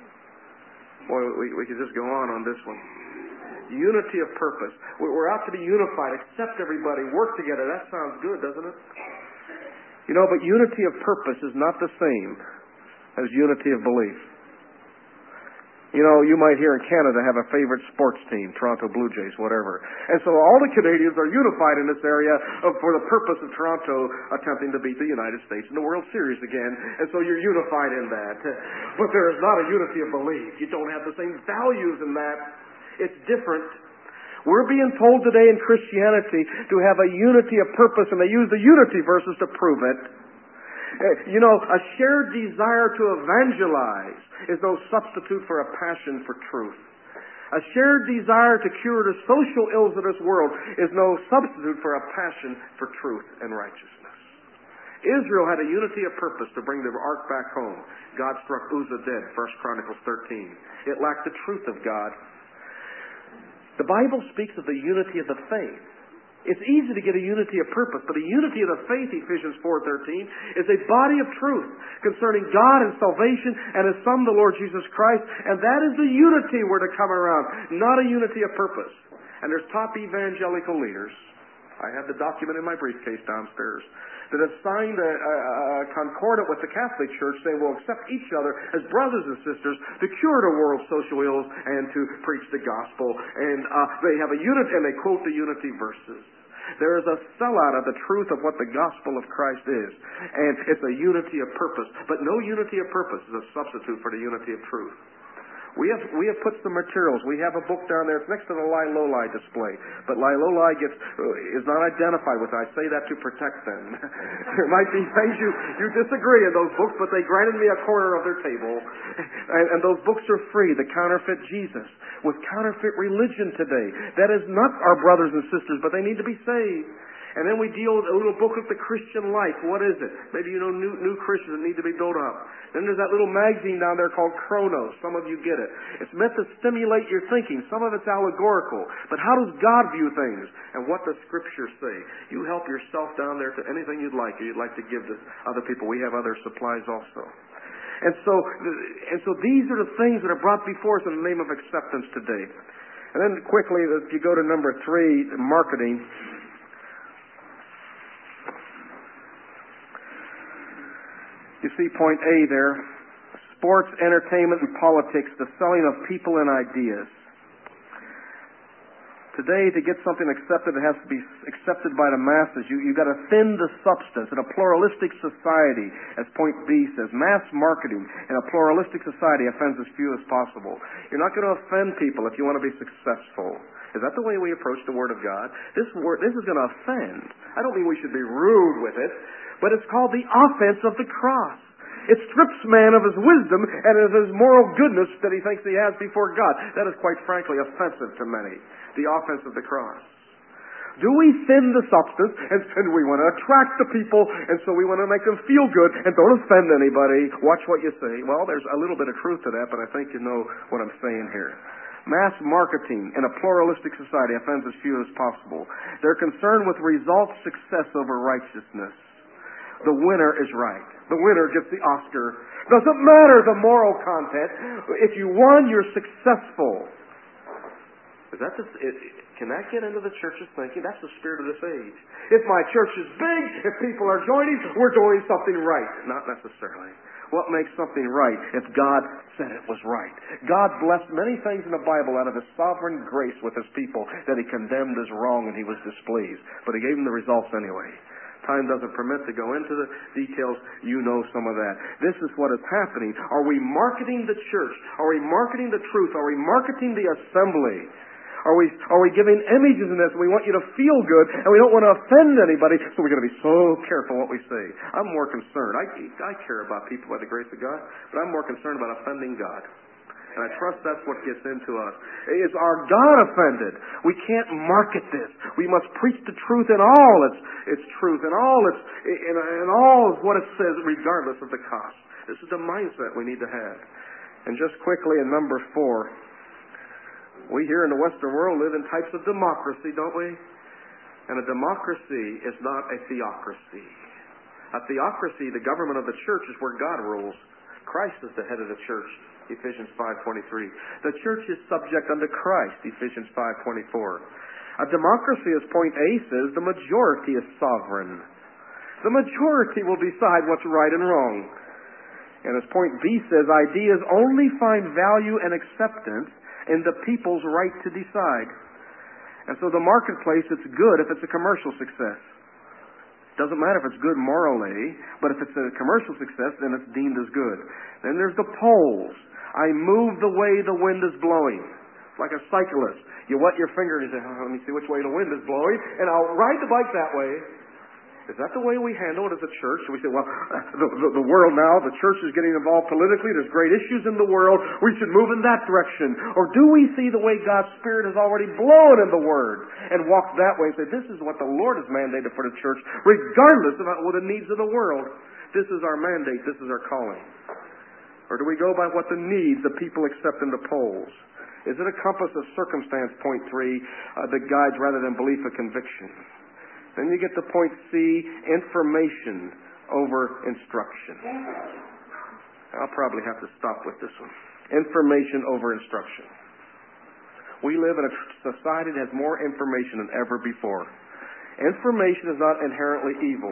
Speaker 1: Boy, we, we could just go on on this one. Unity of purpose. We're out to be unified, accept everybody, work together. That sounds good, doesn't it? You know, but unity of purpose is not the same as unity of belief. You know, you might here in Canada have a favorite sports team, Toronto Blue Jays, whatever. And so all the Canadians are unified in this area of, for the purpose of Toronto attempting to beat the United States in the World Series again. And so you're unified in that. But there is not a unity of belief. You don't have the same values in that. It's different. We're being told today in Christianity to have a unity of purpose, and they use the unity verses to prove it. You know, a shared desire to evangelize is no substitute for a passion for truth. A shared desire to cure the social ills of this world is no substitute for a passion for truth and righteousness. Israel had a unity of purpose to bring the ark back home. God struck Uzzah dead, First Chronicles thirteen. It lacked the truth of God. The Bible speaks of the unity of the faith. It's easy to get a unity of purpose, but the unity of the faith, Ephesians four thirteen, is a body of truth concerning God and salvation and His Son, the Lord Jesus Christ, and that is the unity we're to come around, not a unity of purpose. And there's top evangelical leaders, I have the document in my briefcase downstairs, that have signed a, a, a concordant with the Catholic Church saying we'll accept each other as brothers and sisters to cure the world's social ills and to preach the gospel. And uh, they have a unity, and they quote the unity verses. There is a sellout of the truth of what the gospel of Christ is. And it's a unity of purpose. But no unity of purpose is a substitute for the unity of truth. We have we have put some materials. We have a book down there. It's next to the Lai Lolai display. But Lai Lolai gets is not identified with it. I say that to protect them. There might be things you, you disagree in those books, but they granted me a corner of their table. And, and those books are free. The Counterfeit Jesus. With counterfeit religion today. That is not our brothers and sisters, but they need to be saved. And then we deal with a little book of the Christian life. What is it? Maybe you know new, new Christians that need to be built up. Then there's that little magazine down there called Chronos. Some of you get it. It's meant to stimulate your thinking. Some of it's allegorical. But how does God view things? And what does Scripture say? You help yourself down there to anything you'd like, or you'd like to give to other people. We have other supplies also. And so, and so these are the things that are brought before us in the name of acceptance today. And then quickly, if you go to number three, marketing. You see point A there. Sports, entertainment, and politics, the selling of people and ideas. Today, to get something accepted, it has to be accepted by the masses. You, you've got to thin the substance. In a pluralistic society, as point B says, mass marketing in a pluralistic society offends as few as possible. You're not going to offend people if you want to be successful. Is that the way we approach the Word of God? This word, this is going to offend. I don't mean we should be rude with it, but it's called the offense of the cross. It strips man of his wisdom and of his moral goodness that he thinks he has before God. That is quite frankly offensive to many. The offense of the cross. Do we thin the substance and, and we want to attract the people and so we want to make them feel good and don't offend anybody? Watch what you say. Well, there's a little bit of truth to that, but I think you know what I'm saying here. Mass marketing in a pluralistic society offends as few as possible. They're concerned with results, success over righteousness. The winner is right. The winner gets the Oscar. Doesn't matter the moral content. If you won, you're successful. Is that the, it, can that get into the church's thinking? That's the spirit of this age. If my church is big, if people are joining, we're doing something right. Not necessarily. What makes something right if God said it was right? God blessed many things in the Bible out of His sovereign grace with His people that He condemned as wrong and He was displeased. But He gave them the results anyway. Time doesn't permit to go into the details. You know some of that. This is what is happening. Are we marketing the church? Are we marketing the truth? Are we marketing the assembly? Are we, are we giving images in this? We want you to feel good, and we don't want to offend anybody, so we're going to be so careful what we say. I'm more concerned. I, I care about people by the grace of God, but I'm more concerned about offending God. And I trust that's what gets into us. Is our God offended? We can't market this. We must preach the truth in all its, its truth, in all its, in, in all of what it says, regardless of the cost. This is the mindset we need to have. And just quickly in number four, we here in the Western world live in types of democracy, don't we? And a democracy is not a theocracy. A theocracy, the government of the church, is where God rules. Christ is the head of the church, Ephesians five twenty-three. The church is subject unto Christ, Ephesians five twenty-four. A democracy, as point A says, the majority is sovereign. The majority will decide what's right and wrong. And as point B says, ideas only find value and acceptance in the people's right to decide. And so the marketplace, it's good if it's a commercial success. Doesn't matter if it's good morally, but if it's a commercial success, then it's deemed as good. Then there's the polls. I move the way the wind is blowing. It's like a cyclist. You wet your finger and you say, oh, let me see which way the wind is blowing, and I'll ride the bike that way. Is that the way we handle it as a church? So we say, well, the, the, the world now, the church is getting involved politically. There's great issues in the world. We should move in that direction. Or do we see the way God's Spirit has already blown in the Word and walk that way and say, this is what the Lord has mandated for the church, regardless of what the needs of the world. This is our mandate. This is our calling. Or do we go by what the needs the people accept in the polls? Is it a compass of circumstance, point three, uh, that guides rather than belief or conviction? Then you get to point C, information over instruction. I'll probably have to stop with this one. Information over instruction. We live in a society that has more information than ever before. Information is not inherently evil.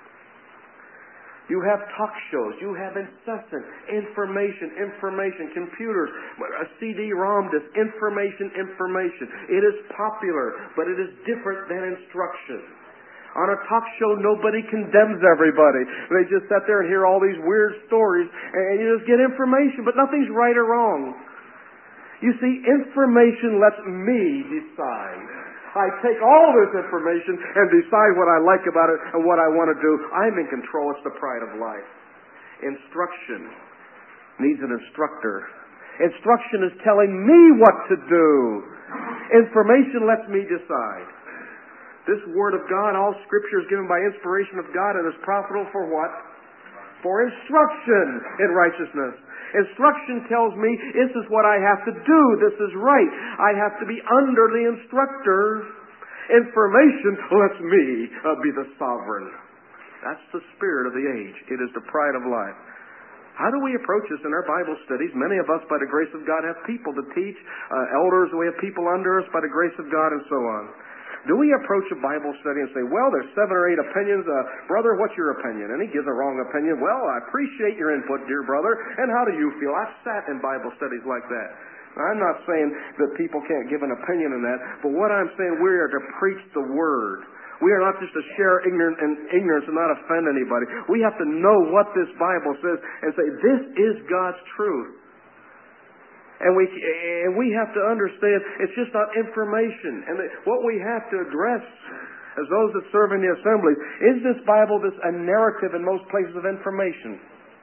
Speaker 1: You have talk shows. You have incessant information, information, computers, a C D ROM disk, information, information. It is popular, but it is different than instruction. On a talk show, nobody condemns everybody. They just sit there and hear all these weird stories, and you just get information, but nothing's right or wrong. You see, information lets me decide. I take all this information and decide what I like about it and what I want to do. I'm in control. It's the pride of life. Instruction needs an instructor. Instruction is telling me what to do. Information lets me decide. This Word of God, all Scripture is given by inspiration of God and is profitable for what? For instruction in righteousness. Instruction tells me this is what I have to do. This is right. I have to be under the instructor. Information lets me uh, be the sovereign. That's the spirit of the age. It is the pride of life. How do we approach this in our Bible studies? Many of us, by the grace of God, have people to teach. Uh, elders, we have people under us by the grace of God and so on. Do we approach a Bible study and say, well, there's seven or eight opinions. Uh, brother, what's your opinion? And he gives a wrong opinion. Well, I appreciate your input, dear brother. And how do you feel? I've sat in Bible studies like that. I'm not saying that people can't give an opinion on that, but what I'm saying, we are to preach the Word. We are not just to share ignorance and ignorance and not offend anybody. We have to know what this Bible says and say, this is God's truth. And we and we have to understand it's just not information. And what we have to address as those that serve in the assembly, is this Bible this a narrative in most places of information?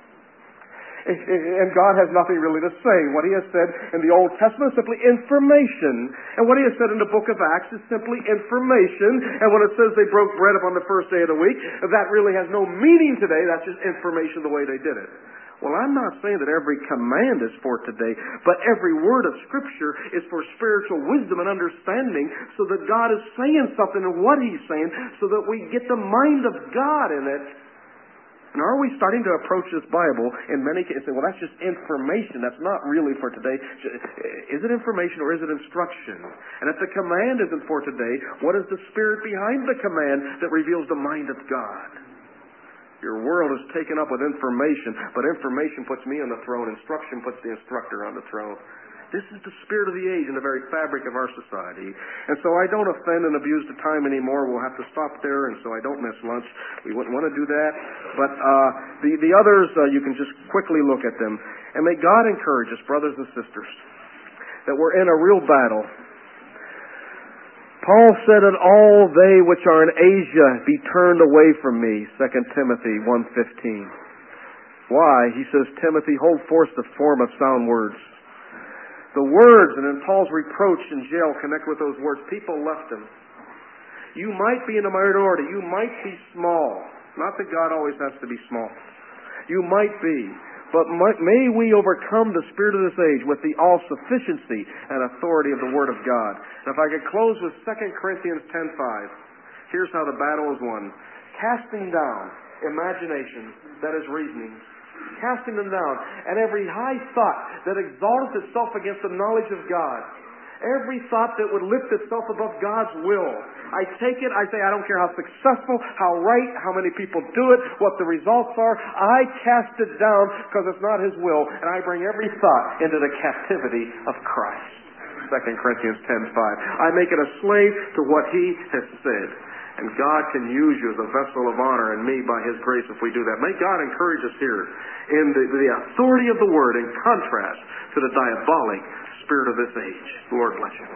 Speaker 1: And God has nothing really to say. What He has said in the Old Testament is simply information. And what He has said in the book of Acts is simply information. And when it says they broke bread upon the first day of the week, that really has no meaning today. That's just information the way they did it. Well, I'm not saying that every command is for today, but every word of Scripture is for spiritual wisdom and understanding so that God is saying something in what He's saying so that we get the mind of God in it. And are we starting to approach this Bible in many cases and say, well, that's just information. That's not really for today. Is it information or is it instruction? And if the command isn't for today, what is the spirit behind the command that reveals the mind of God? Your world is taken up with information, but information puts me on the throne. Instruction puts the instructor on the throne. This is the spirit of the age and the very fabric of our society. And so I don't offend and abuse the time anymore. We'll have to stop there, and so I don't miss lunch. We wouldn't want to do that. But uh, the, the others, uh, you can just quickly look at them. And may God encourage us, brothers and sisters, that we're in a real battle. Paul said that all they which are in Asia be turned away from me, Second Timothy one fifteen. Why? He says, Timothy, hold forth the form of sound words. The words, and in Paul's reproach in jail connect with those words, people left him. You might be in a minority. You might be small. Not that God always has to be small. You might be. But may we overcome the spirit of this age with the all-sufficiency and authority of the Word of God. And if I could close with Second Corinthians ten five. Here's how the battle is won. Casting down imagination, that is reasoning. Casting them down, and every high thought that exalteth itself against the knowledge of God. Every thought that would lift itself above God's will. I take it, I say, I don't care how successful, how right, how many people do it, what the results are. I cast it down because it's not His will, and I bring every thought into the captivity of Christ. Second Corinthians ten five. I make it a slave to what He has said. And God can use you as a vessel of honor and me by His grace if we do that. May God encourage us here in the, the authority of the Word in contrast to the diabolic spirit of this age. Lord bless you.